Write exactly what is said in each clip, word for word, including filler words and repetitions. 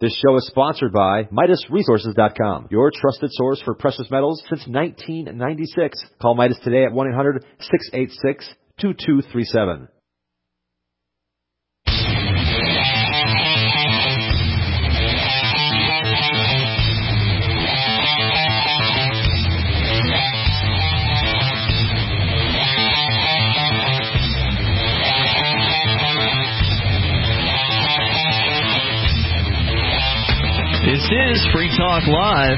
This show is sponsored by Midas Resources dot com, your trusted source for precious metals since nineteen ninety-six. Call Midas today at one eight hundred, six eight six, two two three seven. This is Free Talk Live.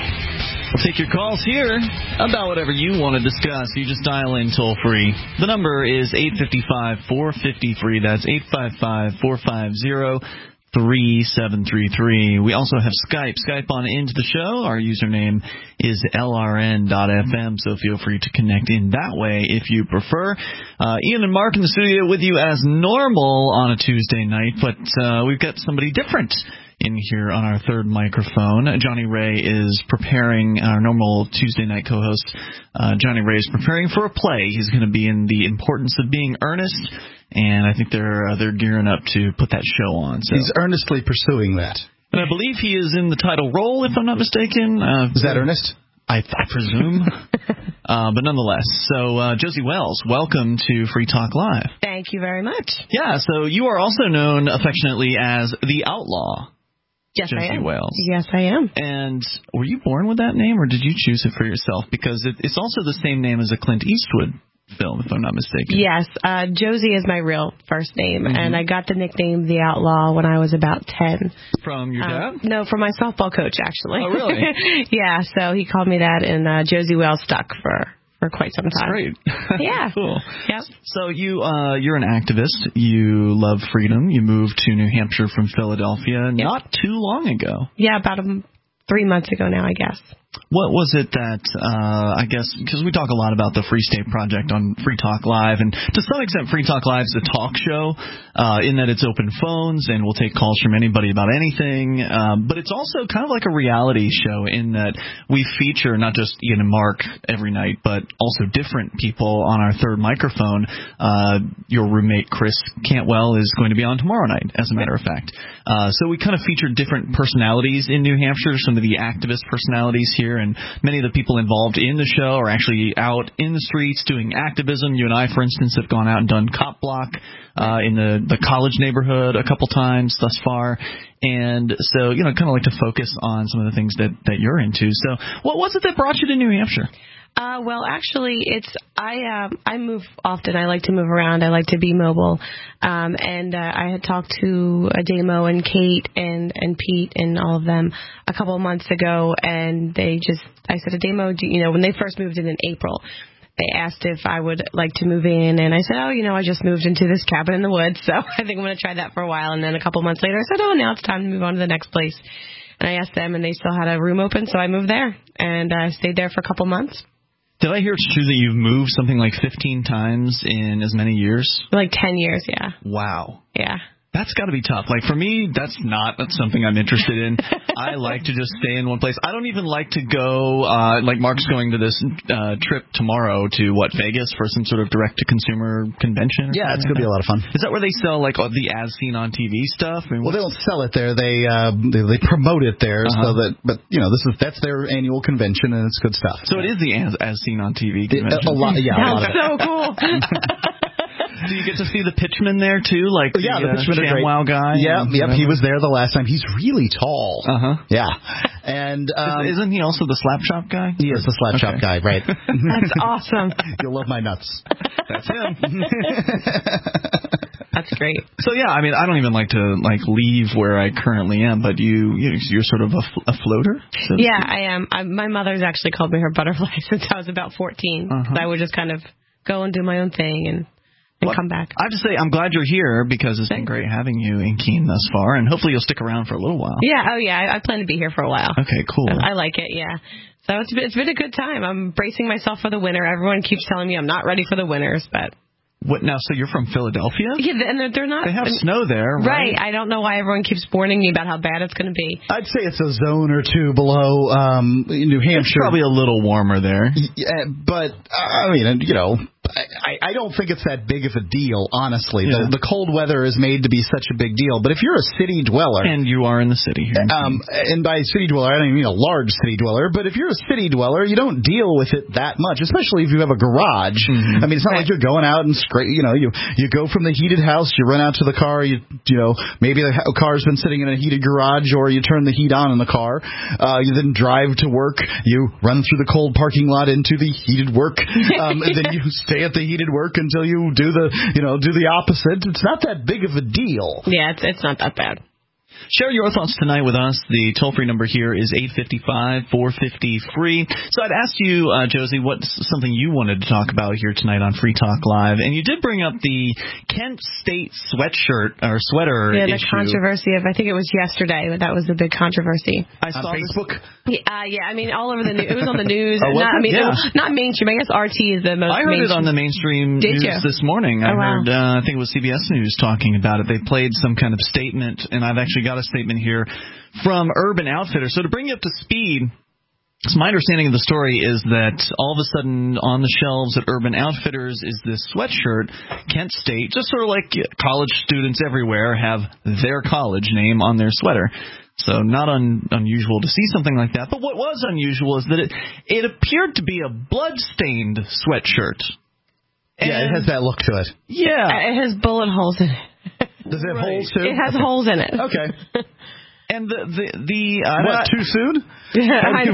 We'll take your calls here about whatever you want to discuss. You just dial in toll free. The number is eight five five, four five zero, free. That's eight five five, four five zero, three seven three three. We also have Skype. Skype on into the show. Our username is L R N dot F M, so feel free to connect in that way if you prefer. Uh, Ian and Mark in the studio with you as normal on a Tuesday night, but uh, we've got somebody different in here on our third microphone. Johnny Ray is preparing, our normal Tuesday night co-host, uh, Johnny Ray is preparing for a play. He's going to be in The Importance of Being Earnest, and I think they're uh, they're gearing up to put that show on. So. He's earnestly pursuing that. And I believe he is in the title role, if I'm not mistaken. Uh, is that Ernest? I, I presume. uh, but nonetheless, so uh, Josie Wells, welcome to Free Talk Live. Thank you very much. Yeah, so you are also known affectionately as The Outlaw. Yes, Josie I am. Wells. Yes, I am. And were you born with that name, or did you choose it for yourself? Because it, it's also the same name as a Clint Eastwood film, if I'm not mistaken. Yes, uh, Josie is my real first name, mm-hmm. and I got the nickname The Outlaw when I was about ten. From your dad? Uh, no, from my softball coach, actually. Oh, really? Yeah, so he called me that, and uh, Josie Wells stuck for... for quite some time. That's great. Yeah. Cool. Yep. So you, uh, you're an activist. You love freedom. You moved to New Hampshire from Philadelphia yep. not too long ago. Yeah, about a, three months ago now, I guess. What was it that, uh, I guess, because we talk a lot about the Free State Project on Free Talk Live, and to some extent Free Talk Live is a talk show uh, in that it's open phones and we'll take calls from anybody about anything, um, but it's also kind of like a reality show in that we feature not just Ian and Mark every night, but also different people on our third microphone. Uh, your roommate, Chris Cantwell, is going to be on tomorrow night, as a matter of fact. Uh, so we kind of feature different personalities in New Hampshire, some of the activist personalities here. And many of the people involved in the show are actually out in the streets doing activism. You and I, for instance, have gone out and done cop block uh, in the, the college neighborhood a couple times thus far. And so, you know, kind of like to focus on some of the things that, that you're into. So what was it that brought you to New Hampshire? Uh, well, actually, it's I um, I move often. I like to move around. I like to be mobile. Um, and uh, I had talked to Ademo and Kate and, and Pete and all of them a couple of months ago, and they just I said, Ademo, do, you know, when they first moved in in April, they asked if I would like to move in, and I said, oh, you know, I just moved into this cabin in the woods, so I think I'm going to try that for a while. And then a couple of months later, I said, oh, now it's time to move on to the next place. And I asked them, and they still had a room open, so I moved there, and I uh, stayed there for a couple months. Did I hear it's true that you've moved something like fifteen times in as many years? Like ten years, yeah. Wow. Yeah. That's got to be tough. Like, for me, that's not that's something I'm interested in. I like to just stay in one place. I don't even like to go, uh, like Mark's going to this uh, trip tomorrow to, what, Vegas for some sort of direct-to-consumer convention? Yeah, it's going to be a lot of fun. Is that where they sell, like, all the as-seen-on-T V stuff? I mean, well, they don't sell it there. They uh, they, they promote it there. Uh-huh. So that, but, you know, this is that's their annual convention, and it's good stuff. So it is the as-seen-on-T V convention? A, a lot, yeah. That's a lot of so cool. Do you get to see the pitchman there, too? Like the, yeah, the uh, pitchman ShamWow guy? Yeah, yep, he was there the last time. He's really tall. Uh-huh. Yeah. And um, isn't he also the slap shop guy? He is the slap okay. shop guy, right. That's awesome. You'll love my nuts. That's him. That's great. So, yeah, I mean, I don't even like to, like, leave where I currently am, but you, you're sort of a, a floater? So yeah, I am. I, my mother's actually called me her butterfly since I was about fourteen. Uh-huh. I would just kind of go and do my own thing and, and well, come back. I have to say, I'm glad you're here because it's been great having you in Keene thus far, and hopefully you'll stick around for a little while. Yeah, oh, yeah, I, I plan to be here for a while. Okay, cool. I, I like it, yeah. So it's been, it's been a good time. I'm bracing myself for the winter. Everyone keeps telling me I'm not ready for the winters, but... What now? So you're from Philadelphia? Yeah, and they're, they're not. They have snow there, right? Right. I don't know why everyone keeps warning me about how bad it's going to be. I'd say it's a zone or two below um, New Hampshire. It's probably a little warmer there. Yeah, but I mean, you know, I, I don't think it's that big of a deal, honestly. Yeah. The, the cold weather is made to be such a big deal. But if you're a city dweller... And you are in the city here. Um, and by city dweller, I don't even mean a large city dweller. But if you're a city dweller, you don't deal with it that much, especially if you have a garage. Mm-hmm. I mean, it's not right. like you're going out and, scra- you know, you, you go from the heated house, you run out to the car, you you know, maybe the car's been sitting in a heated garage, or you turn the heat on in the car. Uh, you then drive to work. You run through the cold parking lot into the heated work. Um, and then you stay at the heated work until you do the, you know, do the opposite. It's not that big of a deal. Yeah, it's, it's not that bad. Share your thoughts tonight with us. The toll-free number here is eight five five, four five zero, free. So I'd asked you, uh, Josie, what's something you wanted to talk about here tonight on Free Talk Live. And you did bring up the Kent State sweatshirt or sweater yeah, the issue. controversy of, I think it was yesterday, that was the big controversy. I saw on Facebook? Yeah, uh, yeah, I mean, all over the news. It was on the news. Oh, not, I mean, yeah. it was not mainstream. I guess R T is the most I heard mainstream. it on the mainstream Did news you? this morning. I oh, heard, wow. uh, I think it was C B S News talking about it. They played some kind of statement, and I've actually got a statement here from Urban Outfitters. So to bring you up to speed, so my understanding of the story is that all of a sudden on the shelves at Urban Outfitters is this sweatshirt, Kent State, just sort of like college students everywhere have their college name on their sweater. So not un, unusual to see something like that. But what was unusual is that it, it appeared to be a blood-stained sweatshirt. And yeah, it has that look to it. Yeah. It has bullet holes in it. Does it have Right. holes too? It has holes in it. Okay. And the the, the uh, what, too soon? I,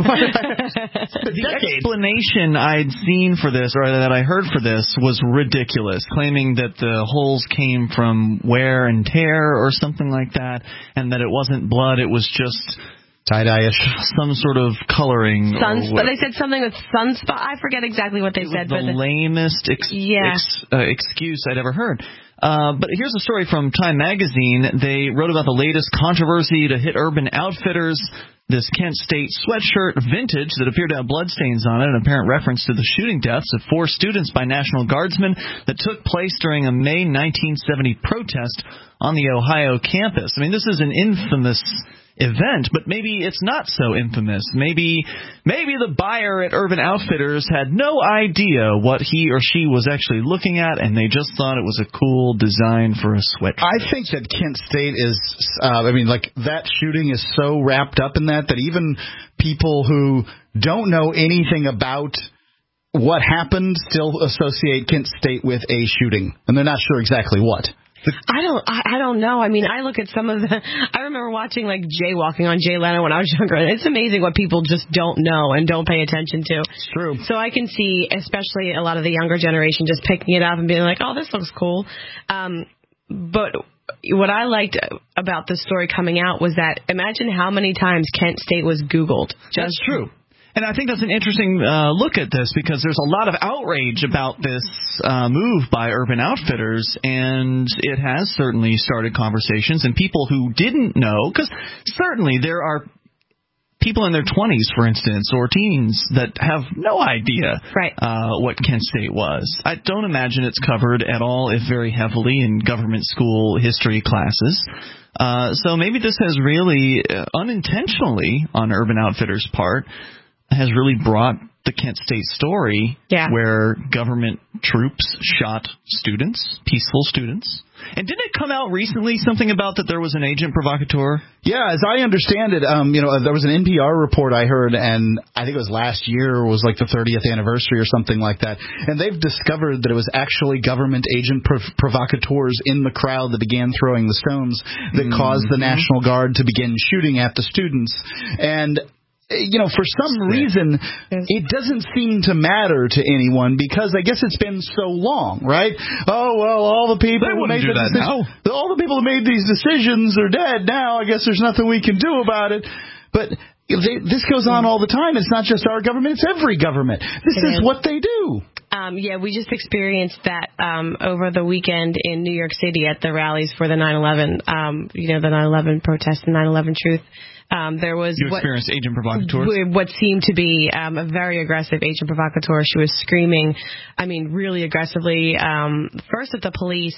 the explanation I'd seen for this, or that I heard for this, was ridiculous, claiming that the holes came from wear and tear or something like that, and that it wasn't blood, it was just tie-dye-ish, some sort of coloring. Sunspot. They said something with sunspot. I forget exactly what they it said. Was the but lamest ex- yeah. ex- uh, excuse I'd ever heard. Uh, but here's a story from Time Magazine. They wrote about the latest controversy to hit Urban Outfitters. This Kent State sweatshirt vintage that appeared to have bloodstains on it, an apparent reference to the shooting deaths of four students by National Guardsmen that took place during a May nineteen seventy protest on the Ohio campus. I mean, this is an infamous event, but maybe it's not so infamous. Maybe maybe the buyer at Urban Outfitters had no idea what he or she was actually looking at, and they just thought it was a cool design for a sweatshirt. I think that Kent State is, uh, I mean, like, that shooting is so wrapped up in that that even people who don't know anything about what happened still associate Kent State with a shooting, and they're not sure exactly what. I don't. I, I don't know. I mean, I look at some of the. I remember watching like jaywalking on Jay Leno when I was younger. And it's amazing what people just don't know and don't pay attention to. It's true. So I can see, especially a lot of the younger generation, just picking it up and being like, "Oh, this looks cool." Um, but what I liked about the story coming out was that imagine how many times Kent State was Googled. Just That's true. And I think that's an interesting uh, look at this because there's a lot of outrage about this uh, move by Urban Outfitters, and it has certainly started conversations. And people who didn't know, because certainly there are people in their twenties, for instance, or teens that have no idea right. uh, what Kent State was. I don't imagine it's covered at all, if very heavily, in government school history classes. Uh, so maybe this has really, uh, unintentionally, on Urban Outfitters' part, has really brought the Kent State story yeah. where government troops shot students, peaceful students. And didn't it come out recently, something about that there was an agent provocateur? Yeah, as I understand it, um, you know, there was an N P R report I heard, and I think it was last year, was like the thirtieth anniversary or something like that. And they've discovered that it was actually government agent prov- provocateurs in the crowd that began throwing the stones that mm-hmm. caused the National Guard to begin shooting at the students. And you know, for some reason, it doesn't seem to matter to anyone because I guess it's been so long, right? Oh, well, all the people who made the decisions, all the people who made these decisions are dead now. I guess there's nothing we can do about it. But they, this goes on all the time. It's not just our government. It's every government. This is what they do. Um, yeah, we just experienced that um, over the weekend in New York City at the rallies for the nine eleven, um, you know, the nine eleven protest, the nine eleven truth. Um, there was you what, experienced agent provocateur? What seemed to be um, a very aggressive agent provocateur. She was screaming, I mean, really aggressively, um, first at the police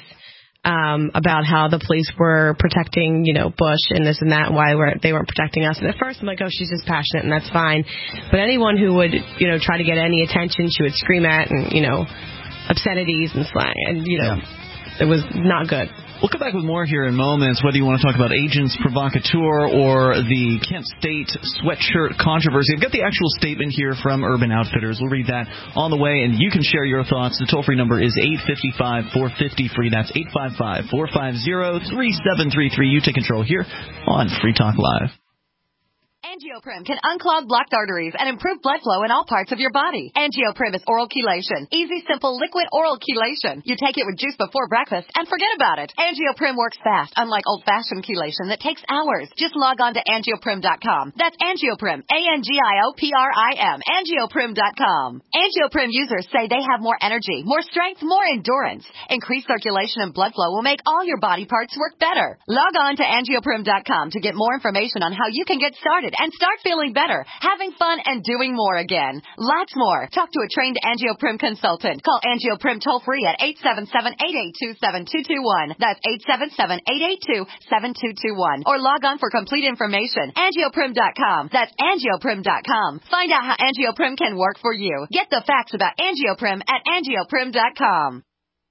um, about how the police were protecting, you know, Bush and this and that, and why were, they weren't protecting us. And at first I'm like, oh, she's just passionate, and that's fine. But anyone who would, you know, try to get any attention, she would scream at and, you know, obscenities and slang, and you know, yeah. it was not good. We'll come back with more here in moments, whether you want to talk about Agents Provocateur or the Kent State sweatshirt controversy. I've got the actual statement here from Urban Outfitters. We'll read that on the way, and you can share your thoughts. The toll-free number is eight five five, four five zero, free. That's eight five five, four five zero, three seven three three. You take control here on Free Talk Live. Angioprim can unclog blocked arteries and improve blood flow in all parts of your body. Angioprim is oral chelation. Easy, simple, liquid oral chelation. You take it with juice before breakfast and forget about it. Angioprim works fast, unlike old-fashioned chelation that takes hours. Just log on to angioprim dot com. That's Angioprim, A N G I O P R I M, angioprim dot com. Angioprim users say they have more energy, more strength, more endurance. Increased circulation and blood flow will make all your body parts work better. Log on to angioprim dot com to get more information on how you can get started and start feeling better, having fun, and doing more again. Lots more. Talk to a trained Angioprim consultant. Call Angioprim toll-free at eight seven seven, eight eight two, seven two two one. That's eight seven seven, eight eight two, seven two two one. Or log on for complete information. angioprim dot com. That's angioprim dot com. Find out how Angioprim can work for you. Get the facts about Angioprim at angioprim dot com.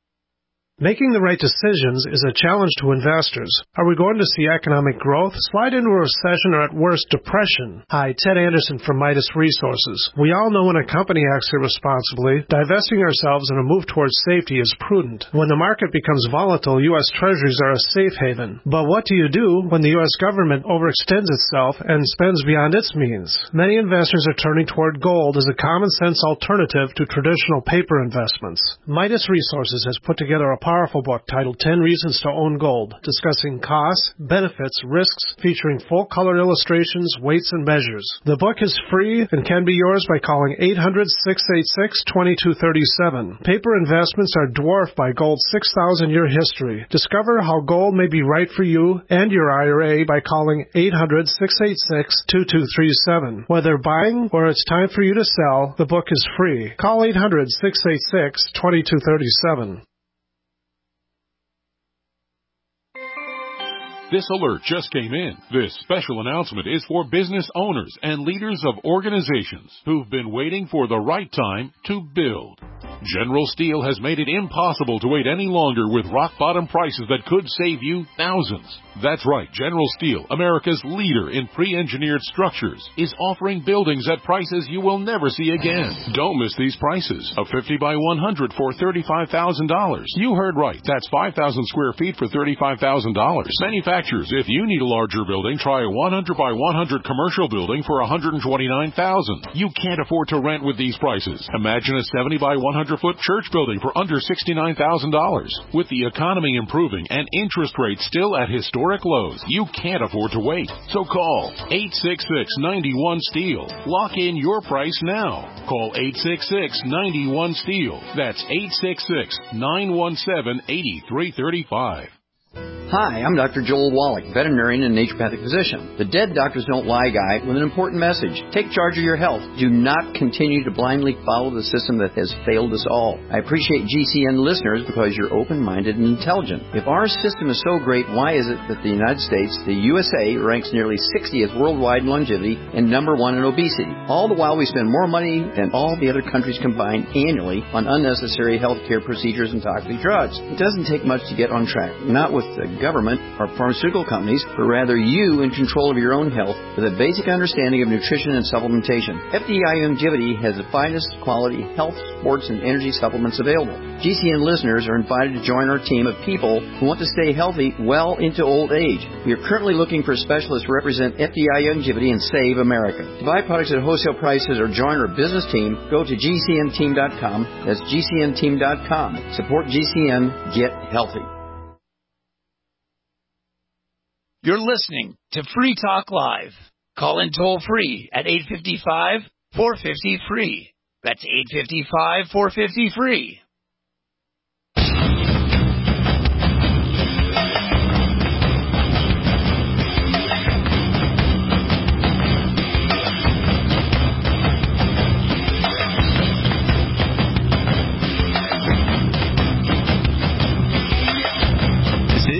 Making the right decisions is a challenge to investors. Are we going to see economic growth, slide into a recession, or at worst, depression? Hi, Ted Anderson from Midas Resources. We all know when a company acts irresponsibly, divesting ourselves in a move towards safety is prudent. When the market becomes volatile, U S Treasuries are a safe haven. But what do you do when the U S government overextends itself and spends beyond its means? Many investors are turning toward gold as a common-sense alternative to traditional paper investments. Midas Resources has put together a powerful book titled ten Reasons to Own Gold, discussing costs, benefits, risks, featuring full-color illustrations, weights, and measures. The book is free and can be yours by calling eight hundred, six eight six, two two three seven. Paper investments are dwarfed by gold's six thousand year history. Discover how gold may be right for you and your I R A by calling eight hundred, six eight six, two two three seven. Whether buying or it's time for you to sell, the book is free. Call eight hundred, six eight six, two two three seven. This alert just came in. This special announcement is for business owners and leaders of organizations who've been waiting for the right time to build. General Steel has made it impossible to wait any longer with rock-bottom prices that could save you thousands. That's right, General Steel, America's leader in pre-engineered structures, is offering buildings at prices you will never see again. Don't miss these prices. A fifty by one hundred for thirty-five thousand dollars. You heard right. That's five thousand square feet for thirty-five thousand dollars. Manufacturers, if you need a larger building, try a one hundred by one hundred commercial building for one hundred twenty-nine thousand dollars. You can't afford to rent with these prices. Imagine a seventy by one hundred foot church building for under sixty-nine thousand dollars. With the economy improving and interest rates still at historic lows, you can't afford to wait. So call eight six six, nine one, STEEL. Lock in your price now. Call eight six six, nine one, STEEL. That's eight six six, nine one seven, eight three three five. Hi, I'm Doctor Joel Wallach, veterinarian and naturopathic physician. The Dead Doctors Don't Lie guy with an important message. Take charge of your health. Do not continue to blindly follow the system that has failed us all. I appreciate G C N listeners because you're open-minded and intelligent. If our system is so great, why is it that the United States, the U S A, ranks nearly sixtieth worldwide in longevity and number one in obesity? All the while we spend more money than all the other countries combined annually on unnecessary health care procedures and toxic drugs. It doesn't take much to get on track. Not with the government or pharmaceutical companies, but rather you in control of your own health with a basic understanding of nutrition and supplementation. F D I Longevity has the finest quality health, sports, and energy supplements available. G C N listeners are invited to join our team of people who want to stay healthy well into old age. We are currently looking for specialists to represent F D I Longevity and Save America. To buy products at wholesale prices or join our business team, go to G C N team dot com. That's G C N team dot com. Support G C N. Get healthy. You're listening to Free Talk Live. Call in toll free at eight five five, four five zero, free. That's eight five five, four five zero, free. Free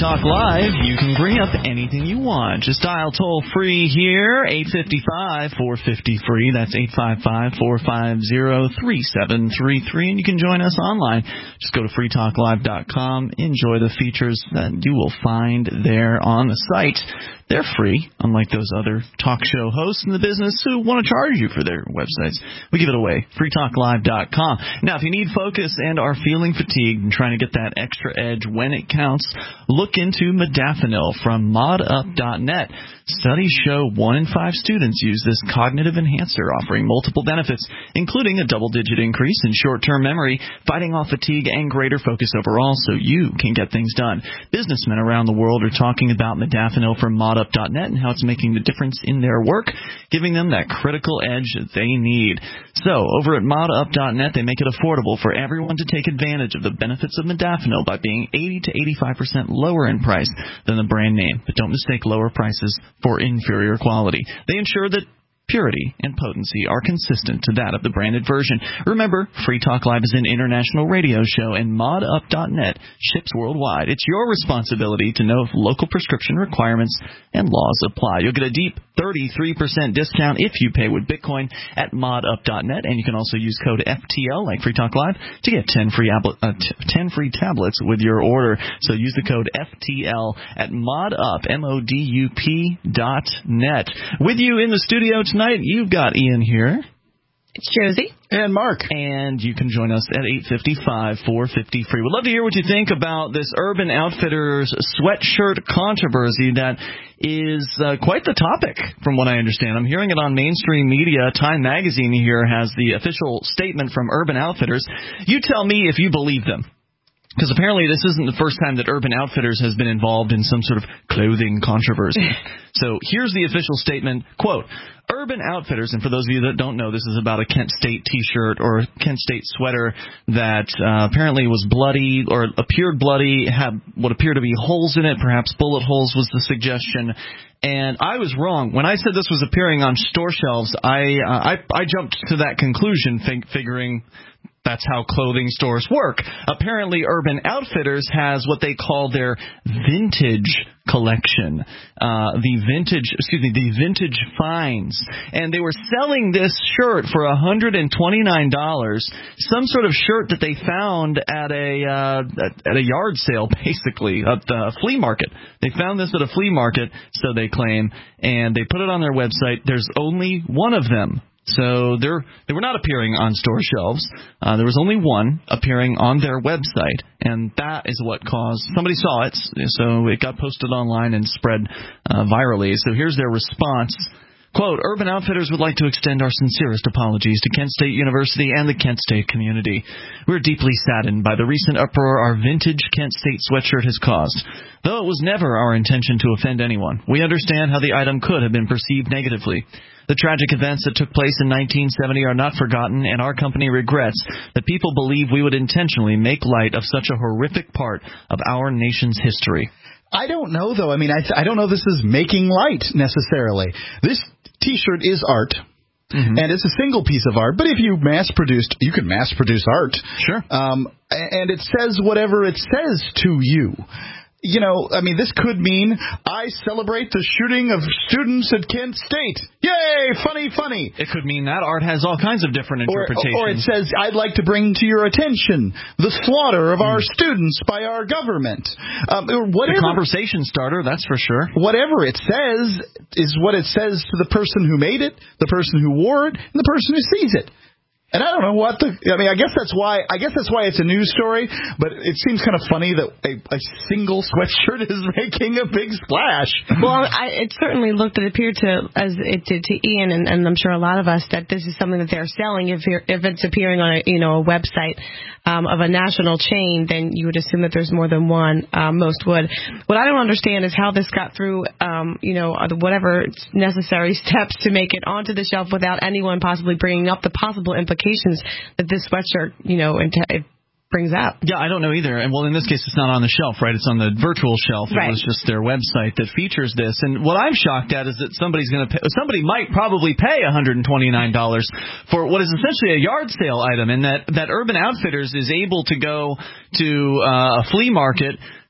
Talk Live, you can bring up anything you want. Just dial toll-free here, eight five five, four five zero, free. That's eight five five, four five zero, three seven three three, and you can join us online. Just go to free talk live dot com. Enjoy the features that you will find there on the site. They're free, unlike those other talk show hosts in the business who want to charge you for their websites. We give it away, free talk live dot com. Now, if you need focus and are feeling fatigued and trying to get that extra edge when it counts, look into modafinil from mod up dot net. Studies show one in five students use this cognitive enhancer, offering multiple benefits, including a double-digit increase in short-term memory, fighting off fatigue, and greater focus overall, so you can get things done. Businessmen around the world are talking about modafinil from mod up dot net and how it's making the difference in their work, giving them that critical edge that they need. So, over at mod up dot net, they make it affordable for everyone to take advantage of the benefits of modafinil by being eighty to eighty-five percent lower in price than the brand name. But don't mistake lower prices for inferior quality. They ensure that purity and potency are consistent to that of the branded version. Remember, Free Talk Live is an international radio show, and mod up dot net ships worldwide. It's your responsibility to know if local prescription requirements and laws apply. You'll get a deep thirty-three percent discount if you pay with Bitcoin at mod up dot net, and you can also use code F T L, like Free Talk Live, to get ten free, abl- uh, t- ten free tablets with your order. So use the code F T L at modup, M O D U P dot net. With you in the studio tonight, you've got Ian here. It's Josie. And Mark. And you can join us at eight five five, four five zero, free. We'd love to hear what you think about this Urban Outfitters sweatshirt controversy that is uh, quite the topic, from what I understand. I'm hearing it on mainstream media. Time Magazine here has the official statement from Urban Outfitters. You tell me if you believe them. Because apparently this isn't the first time that Urban Outfitters has been involved in some sort of clothing controversy. So here's the official statement, quote, Urban Outfitters, and for those of you that don't know, this is about a Kent State T-shirt or a Kent State sweater that uh, apparently was bloody or appeared bloody, had what appeared to be holes in it, perhaps bullet holes was the suggestion. And I was wrong. When I said this was appearing on store shelves, I uh, I, I jumped to that conclusion, fig- figuring that's how clothing stores work. Apparently, Urban Outfitters has what they call their vintage collection, uh, the vintage, excuse me, the vintage finds. And they were selling this shirt for one hundred twenty-nine dollars, some sort of shirt that they found at a uh, at a yard sale, basically, at the flea market. They found this at a flea market, so they claim, and they put it on their website. There's only one of them. So they're, they were not appearing on store shelves. Uh, there was only one appearing on their website, and that is what caused – somebody saw it, so it got posted online and spread uh, virally. So here's their response. Quote, Urban Outfitters would like to extend our sincerest apologies to Kent State University and the Kent State community. We're deeply saddened by the recent uproar our vintage Kent State sweatshirt has caused. Though it was never our intention to offend anyone, we understand how the item could have been perceived negatively. The tragic events that took place in nineteen seventy are not forgotten, and our company regrets that people believe we would intentionally make light of such a horrific part of our nation's history. I don't know, though. I mean, I, th- I don't know this is making light, necessarily. This T-shirt is art. Mm-hmm. And it's a single piece of art, but if you mass-produced, you can mass-produce art. Sure. Um, and it says whatever it says to you. You know, I mean, this could mean I celebrate the shooting of students at Kent State. Yay, funny, funny. It could mean that art has all kinds of different interpretations. Or, or it says, I'd like to bring to your attention the slaughter of mm. our students by our government. Um, whatever, the conversation starter, that's for sure. Whatever it says is what it says to the person who made it, the person who wore it, and the person who sees it. And I don't know what the. I mean, I guess that's why. I guess that's why it's a news story. But it seems kind of funny that a, a single sweatshirt is making a big splash. Well, I, it certainly looked. It appeared to, as it did to Ian, and, and I'm sure a lot of us, that this is something that they're selling. If you're, if it's appearing on a you know a website um, of a national chain, then you would assume that there's more than one. Um, most would. What I don't understand is how this got through. Um, you know, whatever necessary steps to make it onto the shelf without anyone possibly bringing up the possible implications that this sweatshirt, you know, it brings up. Yeah, I don't know either. And well, in this case, it's not on the shelf, right? It's on the virtual shelf. Right. It was just their website that features this. And what I'm shocked at is that somebody's going to pay, somebody might probably pay one hundred twenty-nine dollars for what is essentially a yard sale item, and that, that Urban Outfitters is able to go to uh, a flea market,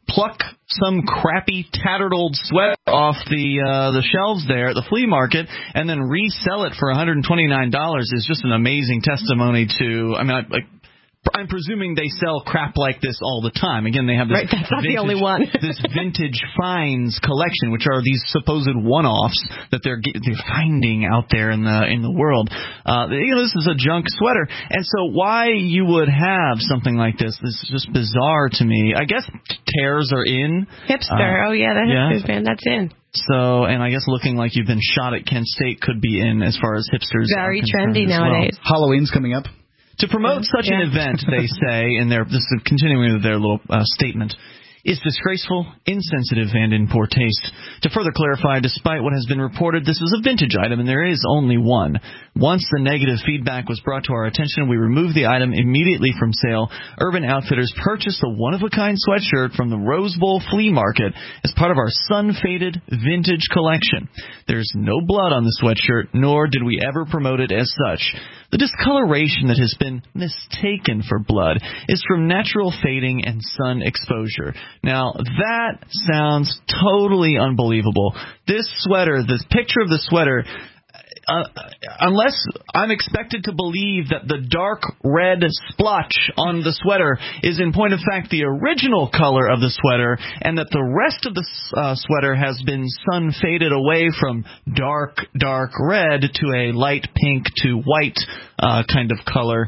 pluck some crappy, tattered old sweater off the uh, the shelves there at the flea market and then resell it for one hundred twenty-nine dollars is just an amazing testimony to, I mean, I, like, I'm presuming they sell crap like this all the time. Again, they have this right, that's not vintage, the only one. this vintage finds collection, which are these supposed one-offs that they're they're finding out there in the in the world. Uh, you know, this is a junk sweater, and so why you would have something like this? This is just bizarre to me. I guess tears are in. Hipster. Uh, oh yeah, the hipsters yeah. band. That's in. So, and I guess looking like you've been shot at Kent State could be in as far as hipsters. Very are concerned trendy as nowadays. Well. Halloween's coming up. To promote such yeah. an event, they say, in their this is continuing with their little uh, statement, is disgraceful, insensitive, and in poor taste. To further clarify, despite what has been reported, this is a vintage item, and there is only one. Once the negative feedback was brought to our attention, we removed the item immediately from sale. Urban Outfitters purchased a one-of-a-kind sweatshirt from the Rose Bowl Flea Market as part of our sun-faded vintage collection. There's no blood on the sweatshirt, nor did we ever promote it as such. The discoloration that has been mistaken for blood is from natural fading and sun exposure. Now, that sounds totally unbelievable. This sweater, this picture of the sweater, uh, unless I'm expected to believe that the dark red splotch on the sweater is in point of fact the original color of the sweater, and that the rest of the uh, sweater has been sun faded away from dark, dark red to a light pink to white uh, kind of color,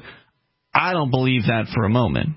I don't believe that for a moment.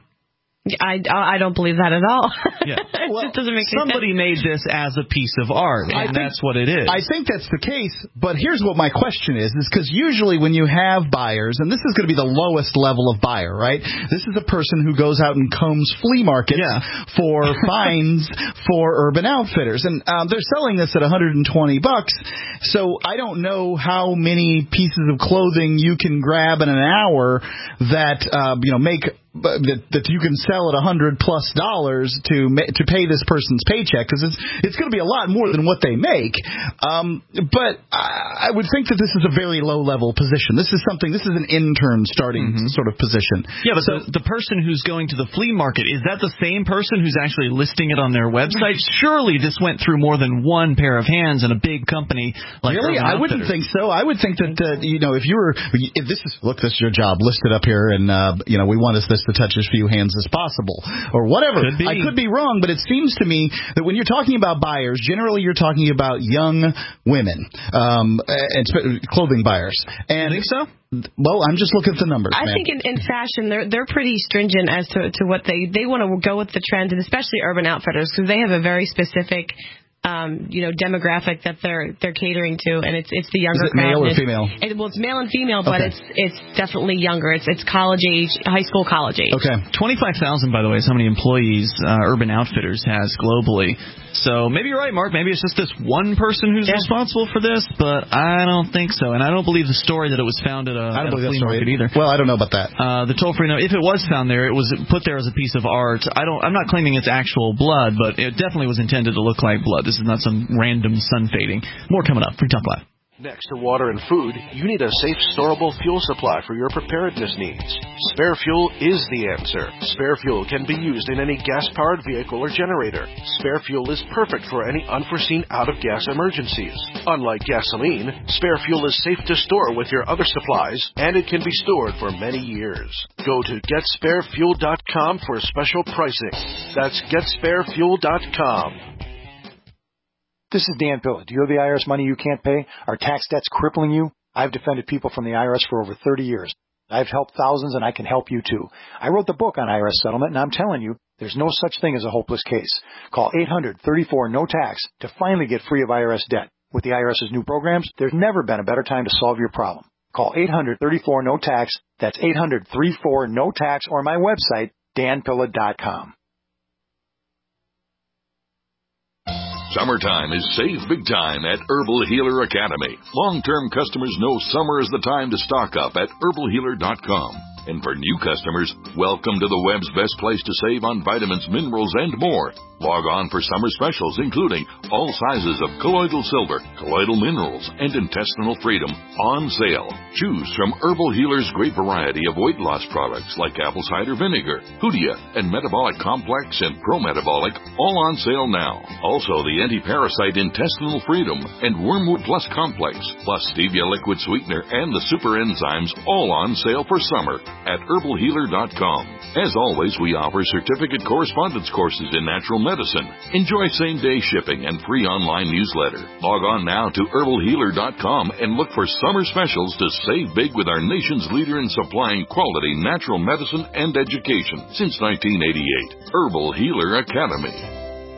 I, I don't believe that at all. Yeah. Well, it doesn't make somebody sense. made this as a piece of art, and I think, that's what it is. I think that's the case, but here's what my question is, is because usually when you have buyers, and this is going to be the lowest level of buyer, right? This is a person who goes out and combs flea markets yeah. for finds for Urban Outfitters, and um, they're selling this at one hundred twenty bucks, so I don't know how many pieces of clothing you can grab in an hour that, uh, you know, make... But that, that you can sell at a hundred plus dollars to ma- to pay this person's paycheck, because it's it's going to be a lot more than what they make. Um, but I, I would think that this is a very low level position. This is something. This is an intern starting mm-hmm. sort of position. Yeah, but so, the, the person who's going to the flea market, is that the same person who's actually listing it on their website? Surely this went through more than one pair of hands in a big company like really. Urban I wouldn't think so. I would think that uh, you know if you were if this is look this is your job, list it up here, and uh, you know we want us this to touch as few hands as possible, or whatever. Could be. I could be wrong, but it seems to me that when you're talking about buyers, generally you're talking about young women, um, and sp- clothing buyers. And you think so? Well, I'm just looking at the numbers. I man. think in, in fashion, they're they're pretty stringent as to to what they they want to go with the trend, and especially Urban Outfitters, because they have a very specific. Um, you know, demographic that they're they're catering to, and it's it's the younger Is it crowd. male or female? It, well, it's male and female, but okay. it's it's definitely younger. It's it's college age, high school, college age. Okay, twenty-five thousand, by the way, is how many employees uh, Urban Outfitters has globally. So maybe you're right, Mark. Maybe it's just this one person who's yeah. responsible for this, but I don't think so, and I don't believe the story that it was found at a, I don't at a believe flea market either. Well, I don't know about that. Uh, the toll-free number, if it was found there, it was put there as a piece of art. I don't. I'm not claiming it's actual blood, but it definitely was intended to look like blood. This is not some random sun fading. More coming up. Free Talk Live. Next to water and food, you need a safe, storable fuel supply for your preparedness needs. Spare Fuel is the answer. Spare Fuel can be used in any gas-powered vehicle or generator. Spare Fuel is perfect for any unforeseen out-of-gas emergencies. Unlike gasoline, Spare Fuel is safe to store with your other supplies, and it can be stored for many years. Go to get spare fuel dot com for special pricing. That's get spare fuel dot com. This is Dan Pilla. Do you have the I R S money you can't pay? Are tax debts crippling you? I've defended people from the I R S for over thirty years. I've helped thousands, and I can help you too. I wrote the book on I R S settlement, and I'm telling you, there's no such thing as a hopeless case. Call eight hundred thirty-four no tax to finally get free of I R S debt. With the IRS's new programs, there's never been a better time to solve your problem. Call eight hundred thirty-four no tax. That's eight hundred thirty-four no tax, or my website, dan pilla dot com. Summertime is save big time at Herbal Healer Academy. Long-term customers know summer is the time to stock up at herbal healer dot com. And for new customers, welcome to the web's best place to save on vitamins, minerals, and more. Log on for summer specials, including all sizes of colloidal silver, colloidal minerals, and intestinal freedom on sale. Choose from Herbal Healer's great variety of weight loss products like apple cider vinegar, Hoodia, and Metabolic Complex and Pro-Metabolic, all on sale now. Also, the anti-parasite intestinal freedom and Wormwood Plus Complex, plus Stevia liquid sweetener and the super enzymes, all on sale for summer at herbal healer dot com. As always, we offer certificate correspondence courses in natural medicine. Enjoy same-day shipping and free online newsletter. Log on now to herbal healer dot com and look for summer specials to save big with our nation's leader in supplying quality natural medicine and education since nineteen eighty-eight. Herbal Healer Academy.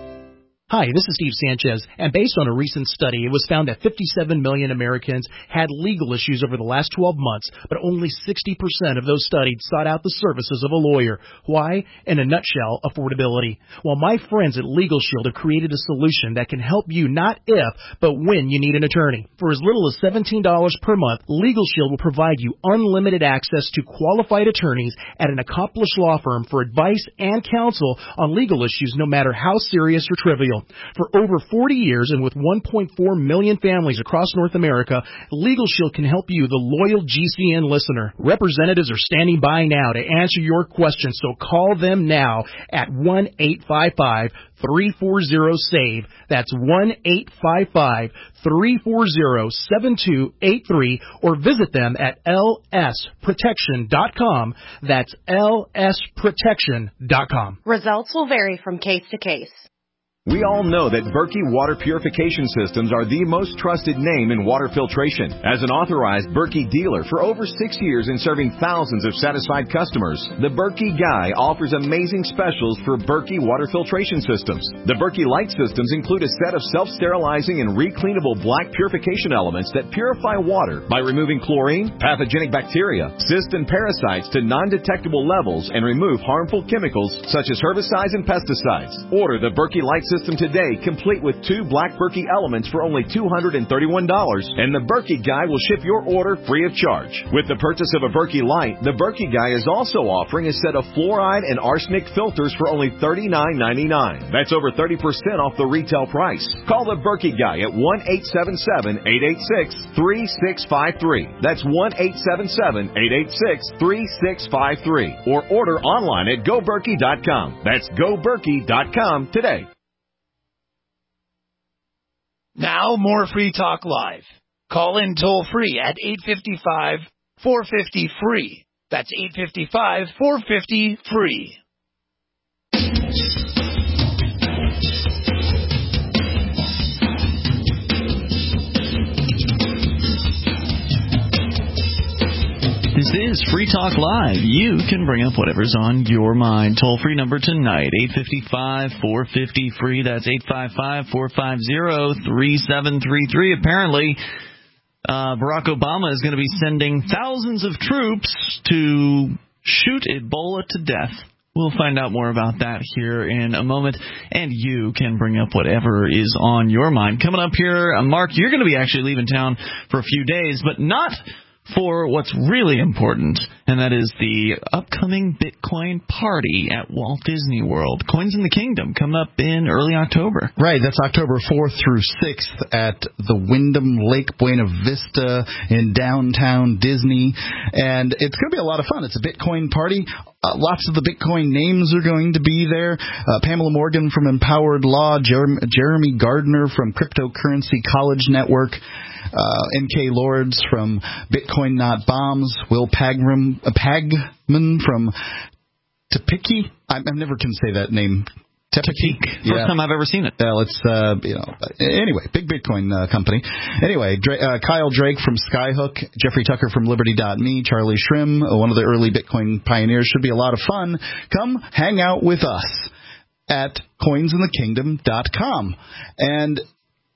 Hi, this is Steve Sanchez, and based on a recent study, it was found that fifty-seven million Americans had legal issues over the last twelve months, but only sixty percent of those studied sought out the services of a lawyer. Why? In a nutshell, affordability. Well, my friends at Legal Shield have created a solution that can help you not if, but when you need an attorney. For as little as seventeen dollars per month, Legal Shield will provide you unlimited access to qualified attorneys at an accomplished law firm for advice and counsel on legal issues, no matter how serious or trivial. For over forty years and with one point four million families across North America, Legal Shield can help you, the loyal G C N listener. Representatives are standing by now to answer your questions, so call them now at one eight five five, three four zero, SAVE. That's one eight five five, three four zero, seven two eight three, or visit them at L S protection dot com. That's L S protection dot com. Results will vary from case to case. We all know that Berkey Water Purification Systems are the most trusted name in water filtration. As an authorized Berkey dealer for over six years and serving thousands of satisfied customers, the Berkey Guy offers amazing specials for Berkey Water Filtration Systems. The Berkey Light Systems include a set of self-sterilizing and recleanable black purification elements that purify water by removing chlorine, pathogenic bacteria, cysts, and parasites to non-detectable levels and remove harmful chemicals such as herbicides and pesticides. Order the Berkey Light System today, complete with two black Berkey elements for only two hundred thirty-one dollars, and the Berkey Guy will ship your order free of charge. With the purchase of a Berkey Light, the Berkey Guy is also offering a set of fluoride and arsenic filters for only thirty-nine ninety-nine. That's over thirty percent off the retail price. Call the Berkey Guy at one eight seven seven, eight eight six, three six five three. That's one eight seven seven, eight eight six, three six five three. Or order online at go berkey dot com. That's go berkey dot com today. Now, more Free Talk Live. Call in toll-free at eight five five, four five zero, free. That's eight five five, four five zero, free. This is Free Talk Live. You can bring up whatever's on your mind. Toll-free number tonight, eight five five, four five zero, free. That's eight five five, four five zero, three seven three three. Apparently, uh, Barack Obama is going to be sending thousands of troops to shoot Ebola to death. We'll find out more about that here in a moment, and you can bring up whatever is on your mind. Coming up here, uh, Mark, you're going to be actually leaving town for a few days, but not for what's really important, and that is the upcoming Bitcoin party at Walt Disney World. Coins in the Kingdom coming up in early October. Right, that's October fourth through sixth at the Wyndham Lake Buena Vista in downtown Disney, and it's going to be a lot of fun. It's a Bitcoin party. Uh, lots of the Bitcoin names are going to be there. Uh, Pamela Morgan from Empowered Law, Jer- Jeremy Gardner from Cryptocurrency College Network, Uh, N K Lords from Bitcoin Not Bombs, Will Pagman, uh, Pagman from Topeki. I, I never can say that name. Topeki. First yeah. time I've ever seen it. Well, it's, uh, you know, anyway, big Bitcoin uh, company. Anyway, Dra- uh, Kyle Drake from Skyhook, Jeffrey Tucker from Liberty dot me, Charlie Shrim, uh, one of the early Bitcoin pioneers. Should be a lot of fun. Come hang out with us at coins in the kingdom dot com. And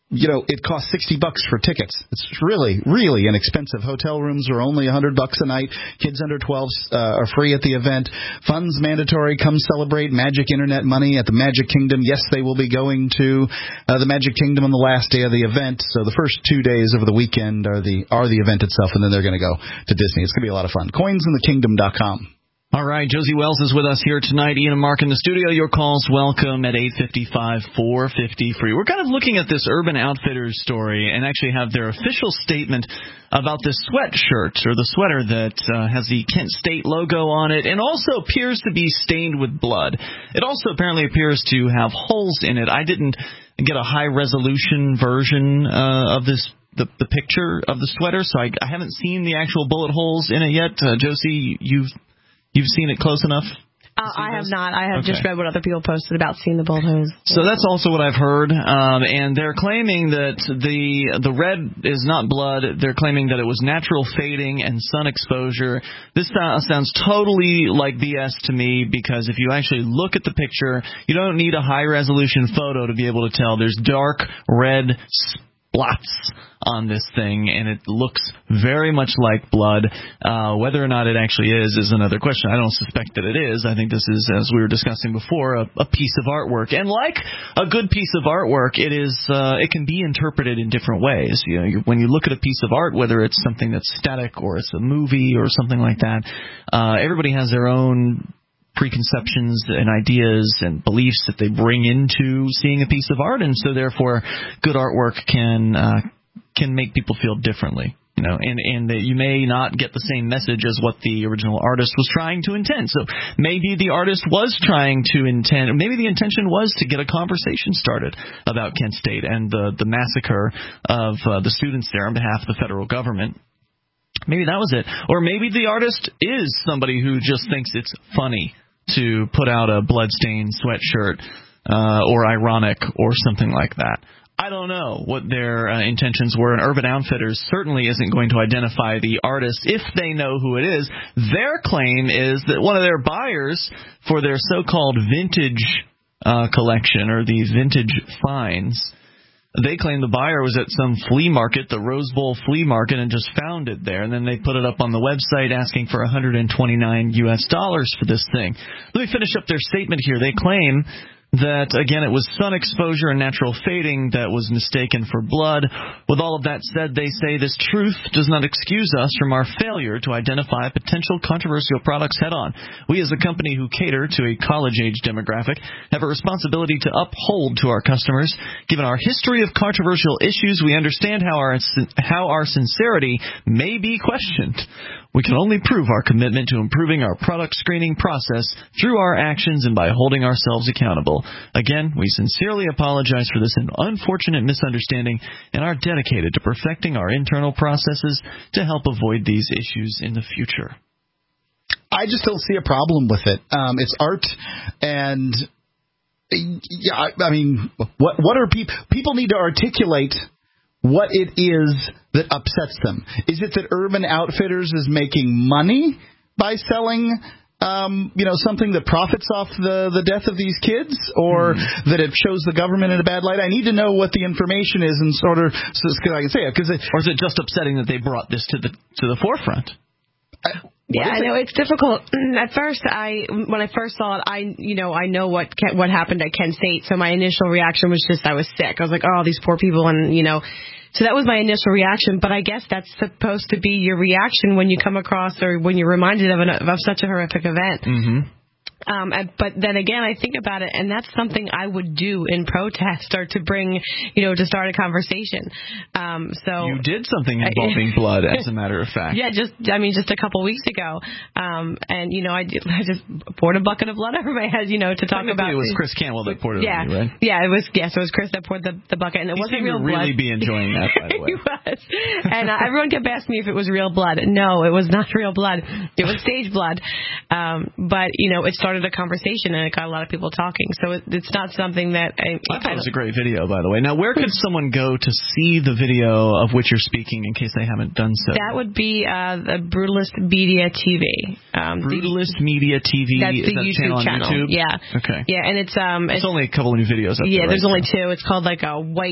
you know, it costs sixty bucks for tickets. It's really, really inexpensive. Hotel rooms are only one hundred bucks a night. Kids under twelve uh, are free at the event. Funds mandatory. Come celebrate Magic Internet Money at the Magic Kingdom. Yes, they will be going to uh, the Magic Kingdom on the last day of the event. So the first two days of the weekend are the are the event itself, and then they're going to go to Disney. It's going to be a lot of fun. coins in the kingdom dot com. All right, Josie Wells is with us here tonight. Ian and Mark in the studio. Your calls welcome at eight five five, four five zero, free. We're kind of looking at this Urban Outfitters story and actually have their official statement about this sweatshirt or the sweater that uh, has the Kent State logo on it and also appears to be stained with blood. It also apparently appears to have holes in it. I didn't get a high-resolution version uh, of this The, the picture of the sweater, so I, I haven't seen the actual bullet holes in it yet. Uh, Josie, you've you've seen it close enough? Uh, I have not. I have okay. just read what other people posted about seeing the bullet holes. So that's also what I've heard, um, and they're claiming that the the red is not blood. They're claiming that it was natural fading and sun exposure. This sounds totally like B S to me, because if you actually look at the picture, you don't need a high-resolution photo to be able to tell there's dark red spots on this thing, and it looks very much like blood. Uh, whether or not it actually is is another question. I don't suspect that it is. I think this is, as we were discussing before, a, a piece of artwork. And like a good piece of artwork, it is uh, it can be interpreted in different ways. You know, you, when you look at a piece of art, whether it's something that's static or it's a movie or something like that, uh, everybody has their own preconceptions and ideas and beliefs that they bring into seeing a piece of art, and so therefore good artwork can uh, can make people feel differently, you know, and and that you may not get the same message as what the original artist was trying to intend. So maybe the artist was trying to intend, or maybe the intention was to get a conversation started about Kent State and the the massacre of uh, the students there on behalf of the federal government. Maybe that was it, or maybe the artist is somebody who just thinks it's funny to put out a bloodstained sweatshirt uh, or ironic or something like that. I don't know what their uh, intentions were, and Urban Outfitters certainly isn't going to identify the artist if they know who it is. Their claim is that one of their buyers for their so-called vintage uh, collection, or these vintage finds, they claim the buyer was at some flea market, the Rose Bowl flea market, and just found it there. And then they put it up on the website asking for one hundred twenty-nine U S dollars for this thing. Let me finish up their statement here. They claim that, again, it was sun exposure and natural fading that was mistaken for blood. With all of that said, they say this truth does not excuse us from our failure to identify potential controversial products head-on. We, as a company who cater to a college-age demographic, have a responsibility to uphold to our customers. Given our history of controversial issues, we understand how our how our sincerity may be questioned. We can only prove our commitment to improving our product screening process through our actions and by holding ourselves accountable. Again, we sincerely apologize for this unfortunate misunderstanding and are dedicated to perfecting our internal processes to help avoid these issues in the future. I just don't see a problem with it. Um, it's art, and yeah, I, I mean, what what are people? People need to articulate what it is that upsets them. Is it that Urban Outfitters is making money by selling, um, you know, something that profits off the, the death of these kids, or mm. that it shows the government in a bad light? I need to know what the information is, and sort of, so I can say it. Cause it, or is it just upsetting that they brought this to the to the forefront? I, Yeah, I know it's difficult. At first, I when I first saw it, I you know I know what what happened at Kent State, so my initial reaction was just I was sick. I was like, oh, these poor people, and you know, so that was my initial reaction. But I guess that's supposed to be your reaction when you come across or when you're reminded of an, of such a horrific event. Mm-hmm. Um, but then again, I think about it, and that's something I would do in protest or to bring, you know, to start a conversation. Um, so you did something involving I, blood, as a matter of fact. Yeah, just I mean, just a couple weeks ago, um, and you know, I, did, I just poured a bucket of blood over my head, you know, to talk about. It was Chris Campbell that poured it yeah, on you, right? Yeah, it was. Yes, it was Chris that poured the, the bucket, and it he wasn't seemed real to blood. Really be enjoying that, by the way. He was, and uh, everyone kept asking me if it was real blood. No, it was not real blood. It was stage blood. Um, but you know, it started a conversation. And it got a lot of people talking. So it, it's not something that... I, I thought it was a great video, by the way. Now, where could someone go to see the video of which you're speaking in case they haven't done so? That would be uh, the Brutalist Media T V. Um, Brutalist the, Media T V? That's Is the that YouTube channel. channel. On YouTube? Yeah. Okay. Yeah, and it's... Um, There's it's, only a couple of new videos up Yeah, there, there's right? only two. It's called like a White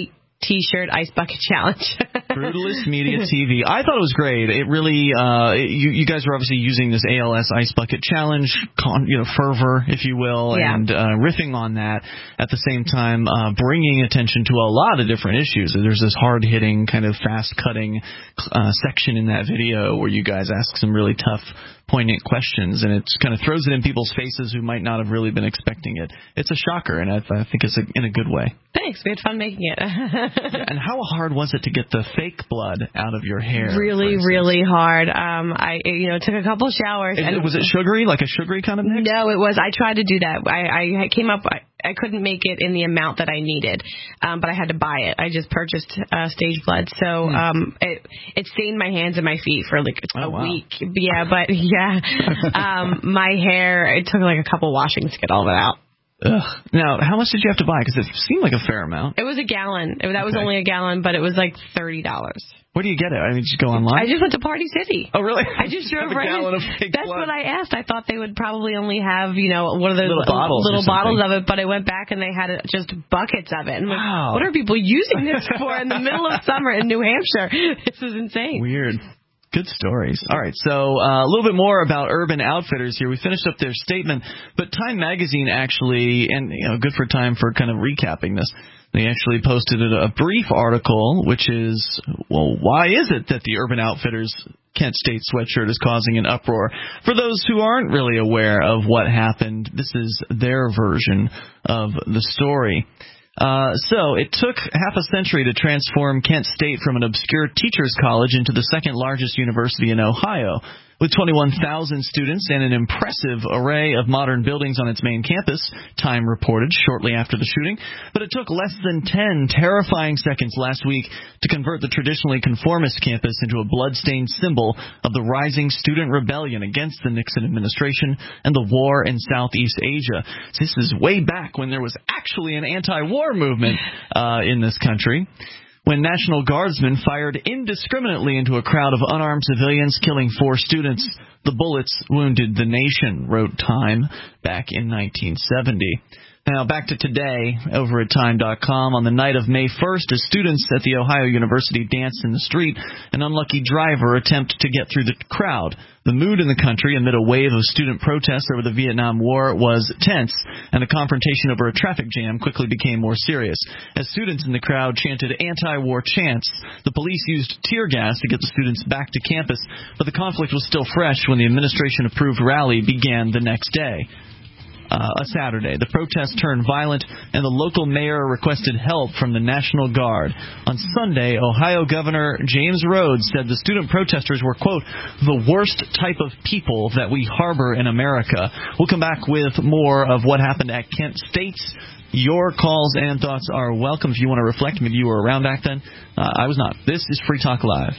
T-shirt ice bucket challenge. Brutalist Media T V. I thought it was great. It really, uh, you, you guys were obviously using this A L S Ice Bucket Challenge, con, you know, fervor, if you will, yeah. and uh, riffing on that at the same time, uh, bringing attention to a lot of different issues. There's this hard-hitting, kind of fast-cutting uh, section in that video where you guys ask some really tough, poignant questions, and it kind of throws it in people's faces who might not have really been expecting it. It's a shocker, and I, I think it's a, in a good way. Thanks. We had fun making it. Yeah, and how hard was it to get the fake blood out of your hair? Really, really hard. Um, I, you know, took a couple showers. And and was it sugary, like a sugary kind of mix? No, it was. I tried to do that. I, I came up. I, I couldn't make it in the amount that I needed, um, but I had to buy it. I just purchased uh, stage blood, so um, it it stained my hands and my feet for like a oh, wow. week. Yeah, but yeah, um, my hair. It took like a couple washings to get all of it out. Ugh. Now, how much did you have to buy? Because it seemed like a fair amount. It was a gallon. It, that was okay. only a gallon, but it was like thirty dollars. Where do you get it? I mean, did you go online? I just went to Party City. Oh, really? I just drove a right gallon in. Of fake That's blood. what I asked. I thought they would probably only have, you know, one of those little bottles, little bottles of it, but I went back and they had just buckets of it. And wow. Like, what are people using this for in the middle of summer in New Hampshire? This is insane. Weird. Good stories. All right, so uh, a little bit more about Urban Outfitters here. We finished up their statement, but Time Magazine actually, and you know, good for Time for kind of recapping this, they actually posted a brief article, which is, well, why is it that the Urban Outfitters Kent State sweatshirt is causing an uproar? For those who aren't really aware of what happened, this is their version of the story. Uh, so it took half a century to transform Kent State from an obscure teachers' college into the second largest university in Ohio. With twenty-one thousand students and an impressive array of modern buildings on its main campus, Time reported shortly after the shooting. But it took less than ten terrifying seconds last week to convert the traditionally conformist campus into a blood-stained symbol of the rising student rebellion against the Nixon administration and the war in Southeast Asia. This is way back when there was actually an anti-war movement uh, in this country, when National Guardsmen fired indiscriminately into a crowd of unarmed civilians, killing four students. The bullets wounded the nation, wrote Time back in nineteen seventy. Now, back to today, over at Time dot com. On the night of May first, as students at The Ohio University danced in the street, an unlucky driver attempted to get through the crowd. The mood in the country amid a wave of student protests over the Vietnam War was tense, and the confrontation over a traffic jam quickly became more serious. As students in the crowd chanted anti-war chants, the police used tear gas to get the students back to campus, but the conflict was still fresh when the administration-approved rally began the next day. Uh, a Saturday. The protests turned violent, and the local mayor requested help from the National Guard. On Sunday, Ohio Governor James Rhodes said the student protesters were, quote, the worst type of people that we harbor in America. We'll come back with more of what happened at Kent State. Your calls and thoughts are welcome. If you want to reflect, maybe you were around back then. Uh, I was not. This is Free Talk Live.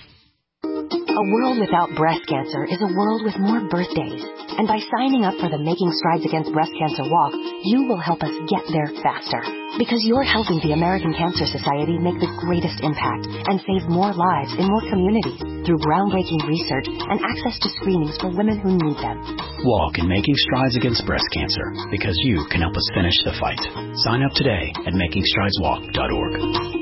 A world without breast cancer is a world with more birthdays. And by signing up for the Making Strides Against Breast Cancer Walk, you will help us get there faster. Because you're helping the American Cancer Society make the greatest impact and save more lives in more communities through groundbreaking research and access to screenings for women who need them. Walk in Making Strides Against Breast Cancer, because you can help us finish the fight. Sign up today at making strides walk dot org.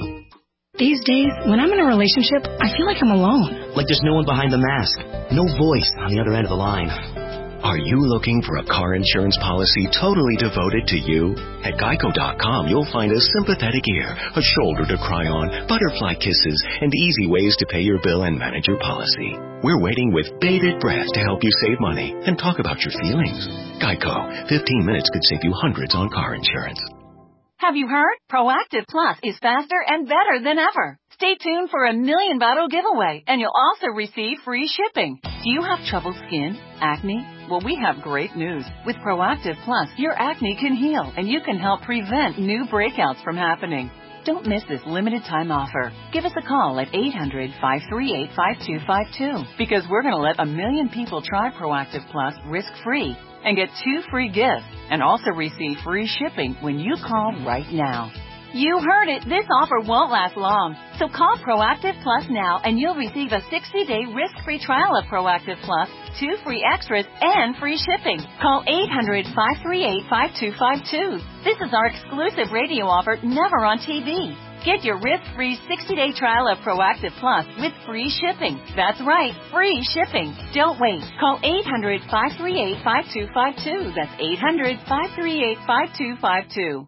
These days, when I'm in a relationship, I feel like I'm alone. Like there's no one behind the mask, no voice on the other end of the line. Are you looking for a car insurance policy totally devoted to you? At geico dot com, you'll find a sympathetic ear, a shoulder to cry on, butterfly kisses, and easy ways to pay your bill and manage your policy. We're waiting with bated breath to help you save money and talk about your feelings. Geico, fifteen minutes could save you hundreds on car insurance. Have you heard? Proactive Plus is faster and better than ever. Stay tuned for a million bottle giveaway, and you'll also receive free shipping. Do you have troubled skin? Acne? Well, we have great news. With Proactive Plus, your acne can heal, and you can help prevent new breakouts from happening. Don't miss this limited time offer. Give us a call at eight hundred, five three eight, five two five two, because we're going to let a million people try Proactive Plus risk-free and get two free gifts and also receive free shipping when you call right now. You heard it. This offer won't last long. So call Proactive Plus now and you'll receive a sixty-day risk-free trial of Proactive Plus, two free extras, and free shipping. Call eight hundred, five three eight, five two five two. This is our exclusive radio offer, never on T V. Get your risk-free sixty-day trial of Proactive Plus with free shipping. That's right, free shipping. Don't wait. Call eight hundred, five three eight, five two five two. That's eight hundred, five three eight, five two five two.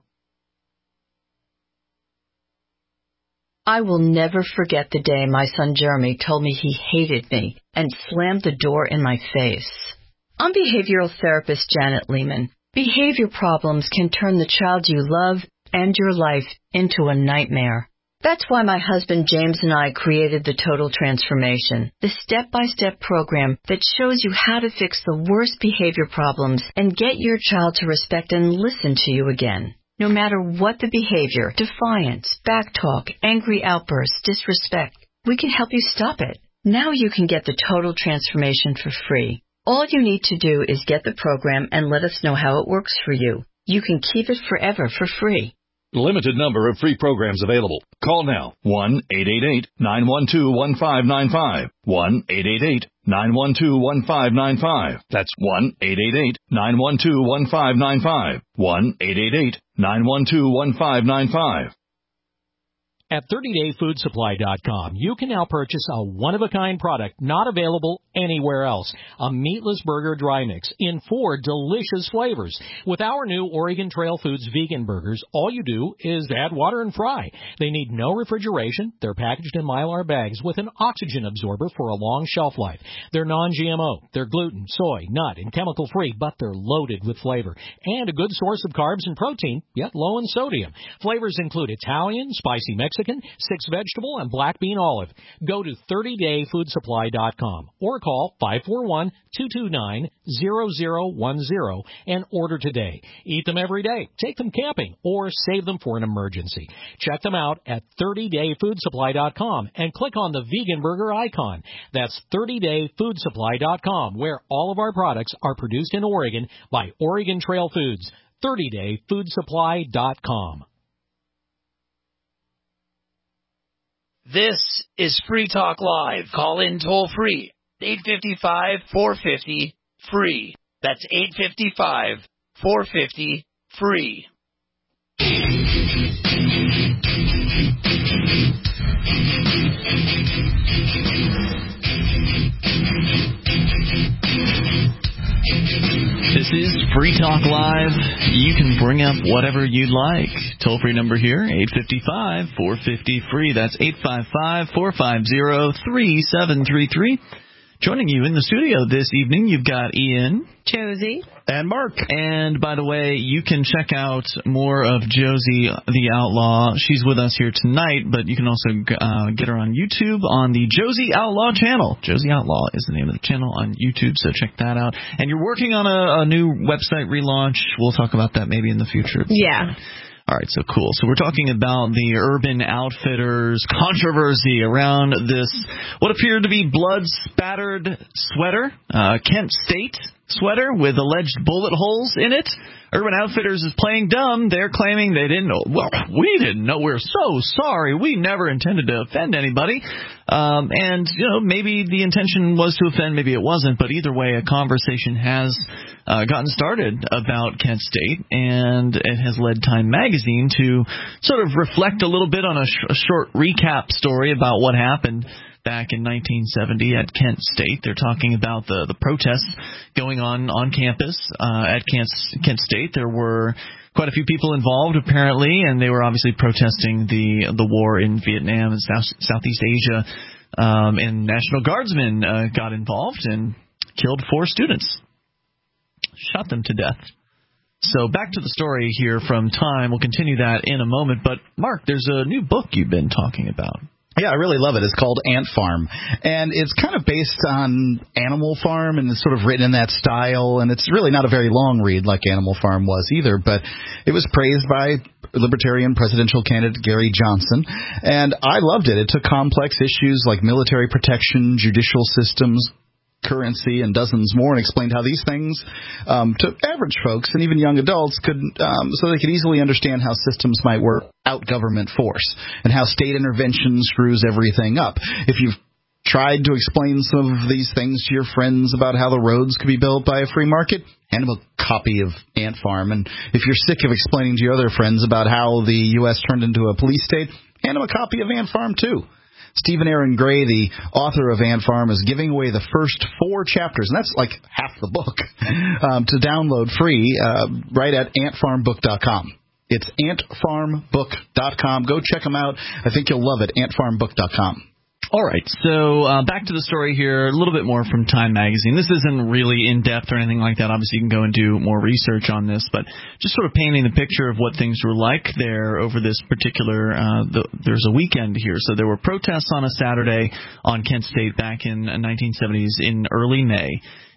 I will never forget the day my son Jeremy told me he hated me and slammed the door in my face. I'm behavioral therapist Janet Lehman. Behavior problems can turn the child you love and your life into a nightmare. That's why my husband James and I created the Total Transformation, the step-by-step program that shows you how to fix the worst behavior problems and get your child to respect and listen to you again. No matter what the behavior, defiance, backtalk, angry outbursts, disrespect, we can help you stop it. Now you can get the Total Transformation for free. All you need to do is get the program and let us know how it works for you. You can keep it forever for free. Limited number of free programs available. Call now. one eight eight eight, nine one two, one five nine five. one eight eight eight, nine one two, one five nine five. That's one eight eight eight, nine one two, one five nine five. one eight eight eight, nine one two, one five nine five. At thirty day food supply dot com, you can now purchase a one-of-a-kind product not available anywhere else. A meatless burger dry mix in four delicious flavors. With our new Oregon Trail Foods vegan burgers, all you do is add water and fry. They need no refrigeration. They're packaged in Mylar bags with an oxygen absorber for a long shelf life. They're non-G M O. They're gluten, soy, nut, and chemical-free, but they're loaded with flavor. And a good source of carbs and protein, yet low in sodium. Flavors include Italian, spicy Mexican, six vegetable, and black bean olive. Go to thirty day food supply dot com or call five four one, two two nine, zero zero one zero and order today. Eat them every day, take them camping, or save them for an emergency. Check them out at thirty day food supply dot com and click on the vegan burger icon. That's thirty day food supply dot com, where all of our products are produced in Oregon by Oregon Trail Foods. thirty day food supply dot com. This is Free Talk Live. Call in toll free. eight five five, four five zero, free. That's eight five five, four five zero, free. This is Free Talk Live. You can bring up whatever you'd like. Toll-free number here, eight five five, four five zero, free. That's eight five five, four five zero, three seven three three. Joining you in the studio this evening, you've got Ian, Josie, and Mark. And by the way, you can check out more of Josie the Outlaw. She's with us here tonight, but you can also uh, get her on YouTube on the Josie Outlaw channel. Josie Outlaw is the name of the channel on YouTube, so check that out. And you're working on a, a new website relaunch. We'll talk about that maybe in the future. Yeah. All right, so cool. So we're talking about the Urban Outfitters controversy around this, what appeared to be blood-spattered sweater, uh, Kent State sweater with alleged bullet holes in it. Urban Outfitters is playing dumb. They're claiming they didn't know. Well, we didn't know. We're so sorry. We never intended to offend anybody. Um, and, you know, maybe the intention was to offend, maybe it wasn't. But either way, a conversation has uh, gotten started about Kent State, and it has led Time Magazine to sort of reflect a little bit on a, sh- a short recap story about what happened back in nineteen seventy at Kent State. They're talking about the, the protests going on on campus uh, at Kent, Kent State. There were quite a few people involved, apparently, and they were obviously protesting the the war in Vietnam and South, Southeast Asia. Um, and National Guardsmen uh, got involved and killed four students, shot them to death. So back to the story here from Time. We'll continue that in a moment. But, Mark, there's a new book you've been talking about. Yeah, I really love it. It's called Ant Farm, and it's kind of based on Animal Farm, and it's sort of written in that style, and it's really not a very long read like Animal Farm was either, but it was praised by Libertarian presidential candidate Gary Johnson, and I loved it. It took complex issues like military protection, judicial systems, currency, and dozens more, and explained how these things um, to average folks and even young adults could, um, so they could easily understand how systems might work out government force and how state intervention screws everything up. If you've tried to explain some of these things to your friends about how the roads could be built by a free market, hand them a copy of Ant Farm. And if you're sick of explaining to your other friends about how the U S turned into a police state, hand them a copy of Ant Farm, too. Stephen Aaron Gray, the author of Ant Farm, is giving away the first four chapters, and that's like half the book, um, to download free uh, right at ant farm book dot com. It's ant farm book dot com. Go check them out. I think you'll love it, ant farm book dot com. All right, so uh, back to the story here, a little bit more from Time Magazine. This isn't really in-depth or anything like that. Obviously, you can go and do more research on this, but just sort of painting the picture of what things were like there over this particular, uh, the, there's a weekend here. So there were protests on a Saturday on Kent State back in the nineteen seventies in early May.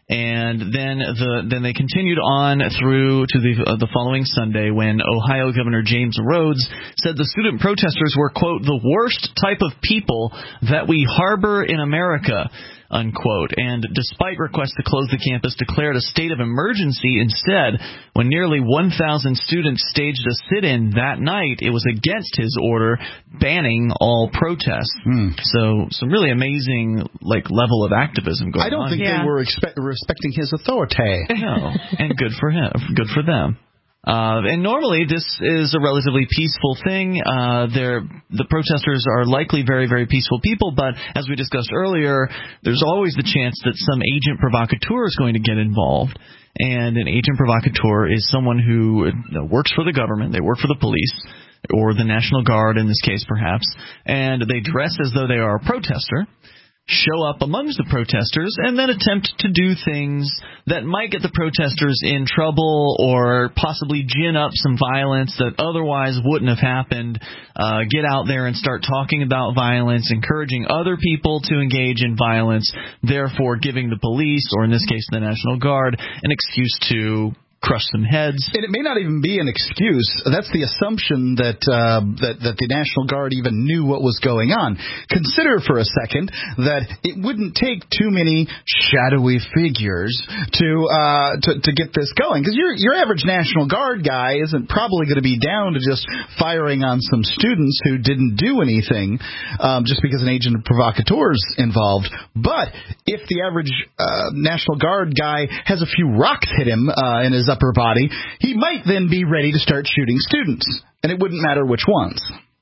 And then the then they continued on through to the uh, the following Sunday when Ohio Governor James Rhodes said the student protesters were, quote, the worst type of people that we harbor in America, unquote. And despite requests to close the campus, declared a state of emergency instead. When nearly one thousand students staged a sit-in that night, it was against his order banning all protests. Mm. So some really amazing like level of activism going on. I don't on. think yeah. they were expe- respecting his authority. No, and good for him. Good for them. Uh, and normally this is a relatively peaceful thing. Uh, they're, the protesters are likely very, very peaceful people, but as we discussed earlier, there's always the chance that some agent provocateur is going to get involved. And an agent provocateur is someone who you know, works for the government, they work for the police, or the National Guard in this case perhaps, and they dress as though they are a protester, show up amongst the protesters, and then attempt to do things that might get the protesters in trouble or possibly gin up some violence that otherwise wouldn't have happened, uh, get out there and start talking about violence, encouraging other people to engage in violence, therefore giving the police, or in this case the National Guard, an excuse to crush some heads. And it may not even be an excuse. That's the assumption that, uh, that that the National Guard even knew what was going on. Consider for a second that it wouldn't take too many shadowy figures to uh, to, to get this going. Because your your average National Guard guy isn't probably going to be down to just firing on some students who didn't do anything um, just because an agent of provocateur's involved. But if the average uh, National Guard guy has a few rocks hit him uh, in his upper body, he might then be ready to start shooting students, and it wouldn't matter which ones.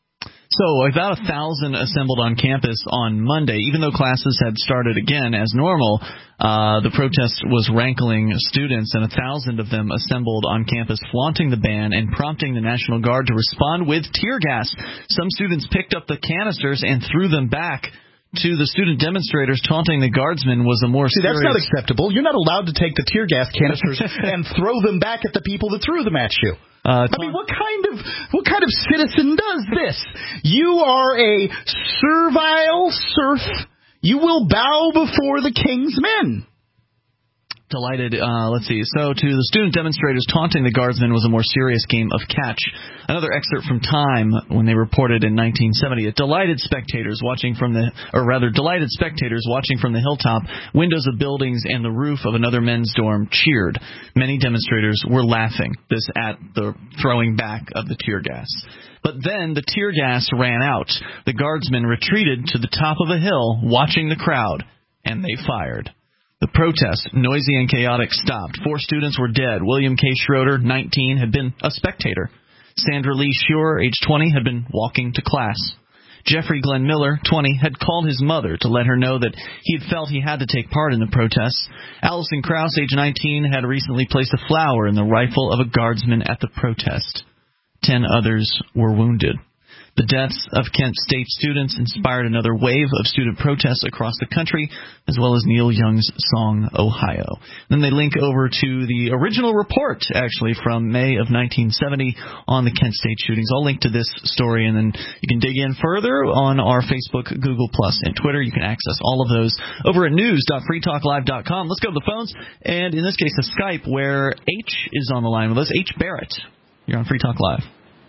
So about a thousand assembled on campus on Monday. Even though classes had started again as normal, uh, the protest was rankling students, and a thousand of them assembled on campus flaunting the ban and prompting the National Guard to respond with tear gas. Some students picked up the canisters and threw them back to the student demonstrators. Taunting the guardsmen was a more See, serious... that's not acceptable. You're not allowed to take the tear gas canisters and throw them back at the people that threw them at you. Uh, I mean, what kind of what kind of citizen does this? You are a servile serf. You will bow before the king's men. Delighted, uh, let's see. So to the student demonstrators, taunting the guardsmen was a more serious game of catch. Another excerpt from Time when they reported in nineteen seventy, it delighted spectators watching from the, or rather delighted spectators watching from the hilltop, windows of buildings and the roof of another men's dorm cheered. Many demonstrators were laughing this at the throwing back of the tear gas. But then the tear gas ran out. The guardsmen retreated to the top of a hill watching the crowd, and they fired. The protest, noisy and chaotic, stopped. Four students were dead. William K. Schroeder, nineteen, had been a spectator. Sandra Lee Shure, age twenty, had been walking to class. Jeffrey Glenn Miller, twenty, had called his mother to let her know that he had felt he had to take part in the protests. Allison Krause, age nineteen, had recently placed a flower in the rifle of a guardsman at the protest. Ten others were wounded. The deaths of Kent State students inspired another wave of student protests across the country, as well as Neil Young's song, Ohio. Then they link over to the original report, actually, from May of nineteen seventy on the Kent State shootings. I'll link to this story, and then you can dig in further on our Facebook, Google Plus, and Twitter. You can access all of those over at news dot free talk live dot com. Let's go to the phones, and in this case, a Skype, where H is on the line with us. H. Barrett, you're on Free Talk Live.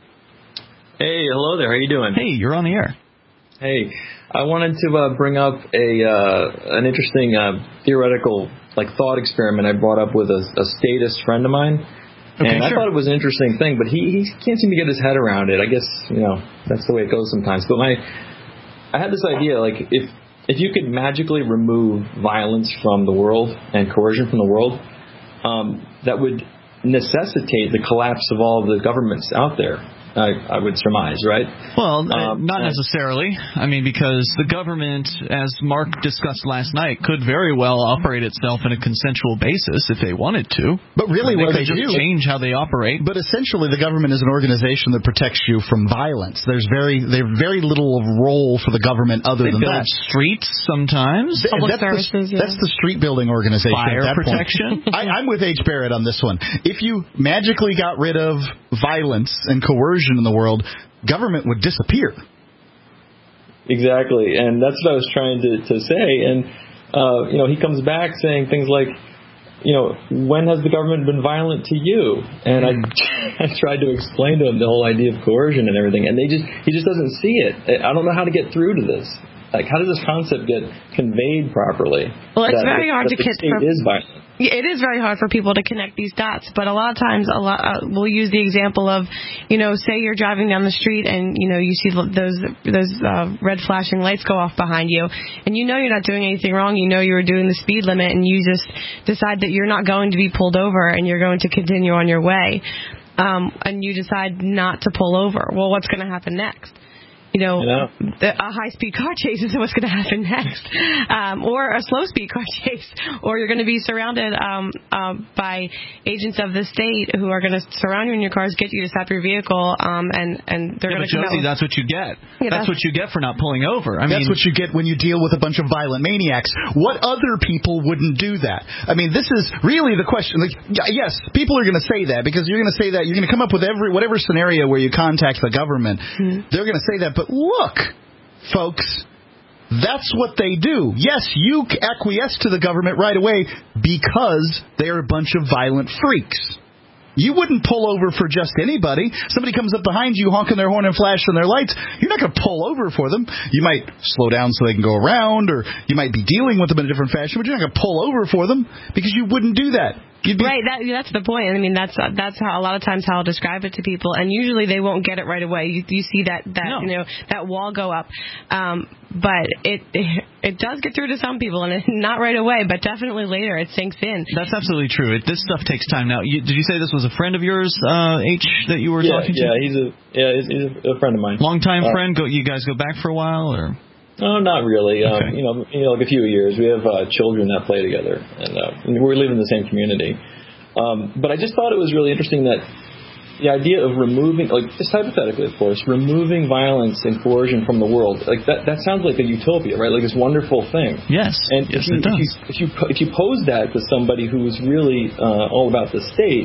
Hey, hello there. How you doing? Hey, you're on the air. Hey, I wanted to uh, bring up a uh, an interesting uh, theoretical like thought experiment I brought up with a, a statist friend of mine, okay, and sure. I thought it was an interesting thing, but he, he can't seem to get his head around it. I guess you know that's the way it goes sometimes. But my I had this idea like if if you could magically remove violence from the world and coercion from the world, um, that would necessitate the collapse of all of the governments out there. I, I would surmise, right? Well, um, not necessarily. I mean, because the government, as Mark discussed last night, could very well operate itself in a consensual basis if they wanted to. But really, they what could they just do, change how they operate. But essentially, the government is an organization that protects you from violence. There's very, there's very little of role for the government other they than build that. Streets sometimes. Th- Public that's services, the, yeah. That's the street building organization. Fire at that protection. Point. I, I'm with H. Barrett on this one. If you magically got rid of violence and coercion in the world, government would disappear. Exactly, and that's what I was trying to, to say. And uh, you know, he comes back saying things like, you know, when has the government been violent to you? And I, I tried to explain to him the whole idea of coercion and everything, and they just he just doesn't see it. I don't know how to get through to this. Like, how does this concept get conveyed properly? Well, it's that, very hard that to the get. state For, is violent. it is very hard for people to connect these dots. But a lot of times, a lot uh, we'll use the example of, you know, say you're driving down the street and you know you see those those uh, red flashing lights go off behind you, and you know you're not doing anything wrong. You know you're doing the speed limit, and you just decide that you're not going to be pulled over and you're going to continue on your way, um, and you decide not to pull over. Well, what's going to happen next? You know, yeah. the, a high-speed car chase is what's going to happen next, um, or a slow-speed car chase, or you're going to be surrounded um, um, by agents of the state who are going to surround you in your cars, get you to stop your vehicle, um, and and they're yeah, going to. Josie, that's what you get. Yeah, that's, that's what you get for not pulling over. I that's mean, what you get when you deal with a bunch of violent maniacs. What other people wouldn't do that? I mean, this is really the question. Like, yes, people are going to say that because you're going to say that you're going to come up with every whatever scenario where you contact the government. Mm-hmm. They're going to say that, but look, folks, that's what they do. Yes, you acquiesce to the government right away because they're a bunch of violent freaks. You wouldn't pull over for just anybody. Somebody comes up behind you honking their horn and flashing their lights. You're not going to pull over for them. You might slow down so they can go around, or you might be dealing with them in a different fashion, but you're not going to pull over for them because you wouldn't do that. Be- right, that, that's the point. I mean, that's uh, that's how a lot of times how I'll describe it to people, and usually they won't get it right away. You, you see that that no. you know that wall go up, um, but it, it it does get through to some people, and it's not right away, but definitely later it sinks in. That's absolutely true. It, this stuff takes time. Now, you, did you say this was a friend of yours, uh, H, that you were yeah, talking to? Yeah, he's a yeah he's, he's a friend of mine. Long time uh, friend. Go, you guys go back for a while, or? No, not really. Okay. Um, you know, you know, like a few years. We have uh, children that play together, and, uh, and we live in the same community. Um, but I just thought it was really interesting that the idea of removing, like just hypothetically, of course, removing violence and coercion from the world, like that, that sounds like a utopia, right? Like this wonderful thing. Yes. And yes, if you, it does. If you, if you if you pose that to somebody who's really uh, all about the state,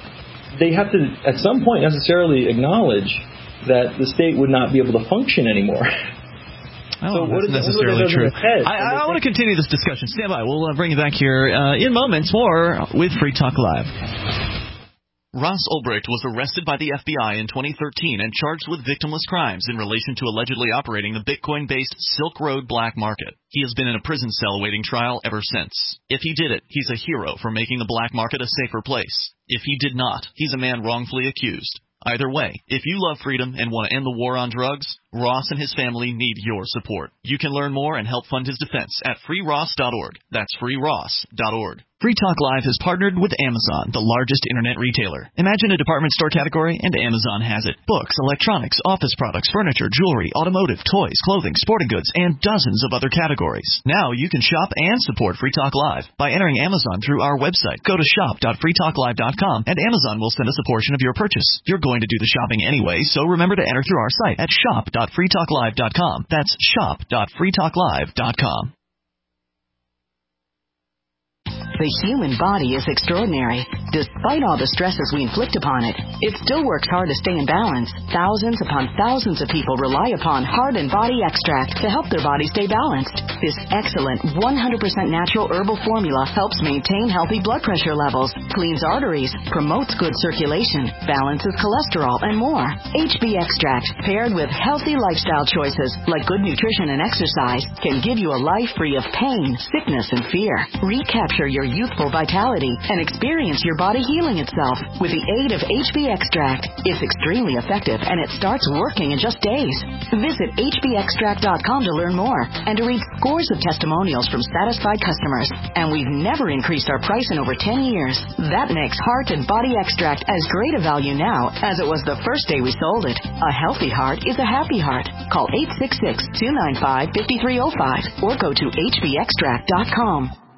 they have to at some point necessarily acknowledge that the state would not be able to function anymore. Oh, so what that's is, necessarily what true. I, I, I want to continue this discussion. Stand by. We'll uh, bring you back here uh, in moments more with Free Talk Live. Ross Ulbricht was arrested by the F B I in twenty thirteen and charged with victimless crimes in relation to allegedly operating the Bitcoin-based Silk Road black market. He has been in a prison cell awaiting trial ever since. If he did it, he's a hero for making the black market a safer place. If he did not, he's a man wrongfully accused. Either way, if you love freedom and want to end the war on drugs, Ross and his family need your support. You can learn more and help fund his defense at free ross dot org. That's free ross dot org. Free Talk Live has partnered with Amazon, the largest internet retailer. Imagine a department store category, and Amazon has it. Books, electronics, office products, furniture, jewelry, automotive, toys, clothing, sporting goods, and dozens of other categories. Now you can shop and support Free Talk Live by entering Amazon through our website. Go to shop dot free talk live dot com, and Amazon will send us a portion of your purchase. You're going to do the shopping anyway, so remember to enter through our site at shop dot free talk live dot com. That's shop dot free talk live dot com. The human body is extraordinary. Despite all the stresses we inflict upon it, it still works hard to stay in balance. Thousands upon thousands of people rely upon Heart and Body Extract to help their body stay balanced. This excellent one hundred percent natural herbal formula helps maintain healthy blood pressure levels, cleans arteries, promotes good circulation, balances cholesterol, and more. H B Extract, paired with healthy lifestyle choices like good nutrition and exercise, can give you a life free of pain, sickness, and fear. Recapture your youthful vitality and experience your body healing itself with the aid of H B Extract. It's extremely effective, and it starts working in just days. Visit H B extract dot com to learn more and to read scores of testimonials from satisfied customers. And we've never increased our price in over ten years. That makes Heart and Body Extract as great a value now as it was the first day we sold it. A healthy heart is a happy heart. Call eight six six, two nine five, five three zero five or go to H B extract dot com.